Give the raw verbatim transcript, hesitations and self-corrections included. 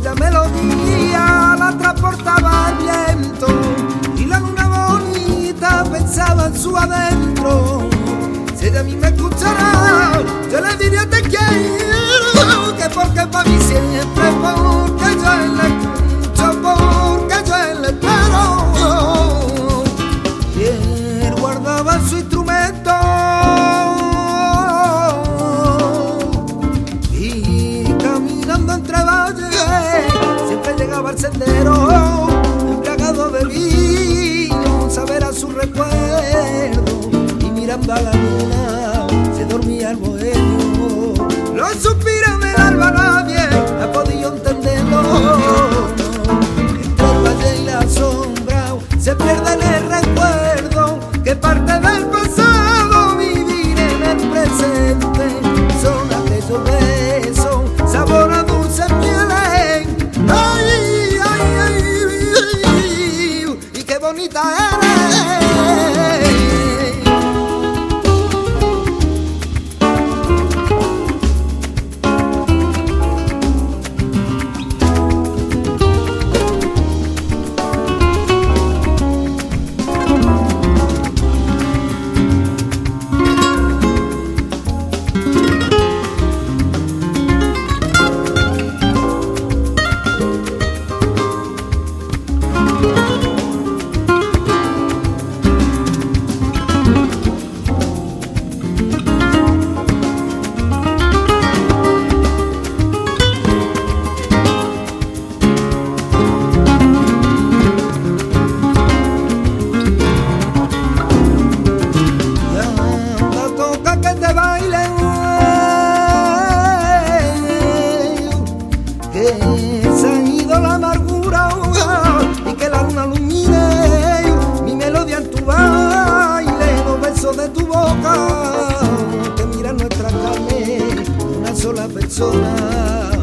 aquella melodía la transportaba el viento y la luna bonita pensaba en su adentro. Si ella a mí me escuchara, yo le diría te quiero, que porque para mí siempre, porque yo la escucho, porque yo la espero. Y él guardaba su instrumento y caminando entre valles siempre llegaba al sendero, embriagado de vino, saber a su recuerdo. Mirando a la luna se dormía el bohemio. Los suspiros del alba nadie ha podido entenderlo. Entre el valle y la sombra se pierde en el recuerdo que parte del pasado vivir en el presente. Son aquellos besos, sabor a dulce miel. Ay, ay, ay, ay, y qué bonita eres. Que se ha ido la amargura y que la luna ilumine mi melodía en tu baile, los besos de tu boca que mira nuestra carne, una sola persona.